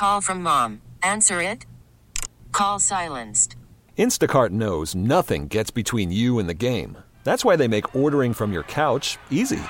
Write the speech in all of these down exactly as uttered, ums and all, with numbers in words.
call from mom. Answer it. Call silenced. Instacart knows nothing gets between you and the game. That's why they make ordering from your couch easy.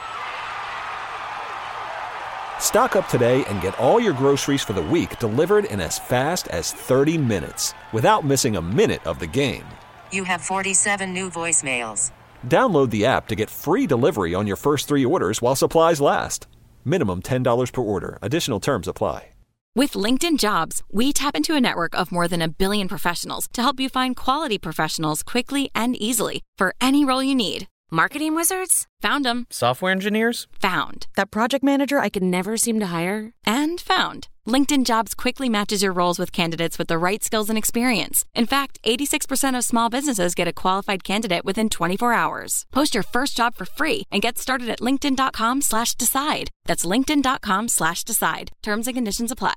Stock up today and get all your groceries for the week delivered in as fast as thirty minutes without missing a minute of the game. You have forty-seven new voicemails. Download the app to get free delivery on your first three orders while supplies last. Minimum ten dollars per order. Additional terms apply. With LinkedIn Jobs, we tap into a network of more than a billion professionals to help you find quality professionals quickly and easily for any role you need. Marketing wizards? Found them. Software engineers? Found. That project manager I could never seem to hire? And found. LinkedIn Jobs quickly matches your roles with candidates with the right skills and experience. In fact, eighty-six percent of small businesses get a qualified candidate within twenty-four hours. Post your first job for free and get started at linkedin.com slash decide. That's linkedin.com slash decide. Terms and conditions apply.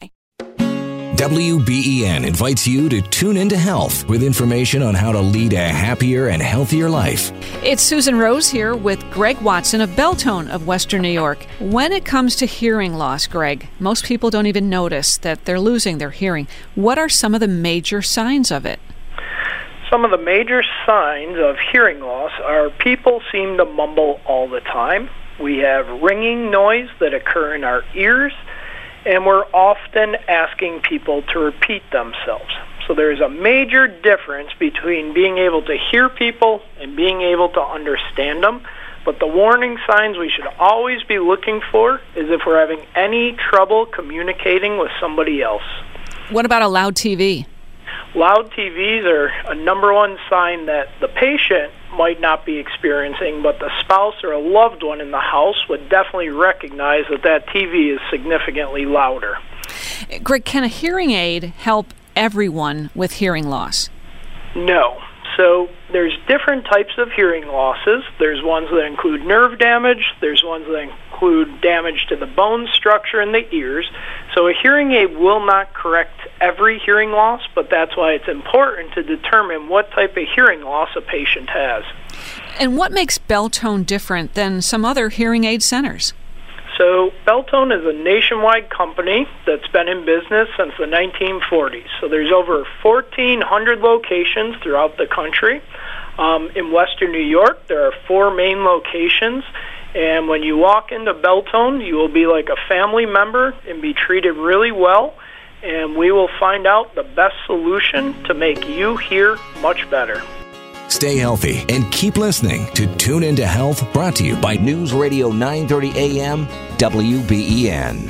W B E N invites you to tune into health with information on how to lead a happier and healthier life. It's Susan Rose here with Greg Watson of Beltone of Western New York. When it comes to hearing loss, Greg, most people don't even notice that they're losing their hearing. What are some of the major signs of it? Some of the major signs of hearing loss are people seem to mumble all the time. We have ringing noise that occur in our ears, and we're often asking people to repeat themselves. So there's a major difference between being able to hear people and being able to understand them. But the warning signs we should always be looking for is if we're having any trouble communicating with somebody else. What about a loud T V? Loud T Vs are a number one sign that the patient might not be experiencing, but the spouse or a loved one in the house would definitely recognize that that T V is significantly louder. Greg, can a hearing aid help everyone with hearing loss? No. So there's different types of hearing losses. There's ones that include nerve damage. There's ones that include damage to the bone structure in the ears. So a hearing aid will not correct every hearing loss, but that's why it's important to determine what type of hearing loss a patient has. And what makes Beltone different than some other hearing aid centers? So Beltone is a nationwide company that's been in business since the nineteen forties. So there's over fourteen hundred locations throughout the country. Um, in Western New York, there are four main locations. And when you walk into Beltone, you will be like a family member and be treated really well. And we will find out the best solution to make you hear much better. Stay healthy and keep listening to Tune Into Health, brought to you by News Radio nine thirty A M W B E N.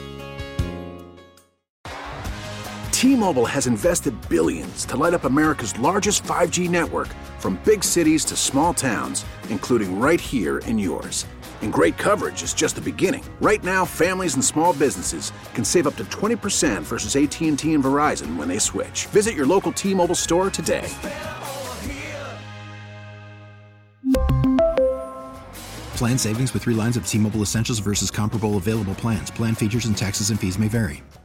T-Mobile has invested billions to light up America's largest five G network, from big cities to small towns, including right here in yours. And great coverage is just the beginning. Right now, families and small businesses can save up to twenty percent versus A T and T and Verizon when they switch. Visit your local T-Mobile store today. Plan savings with three lines of T-Mobile Essentials versus comparable available plans. Plan features and taxes and fees may vary.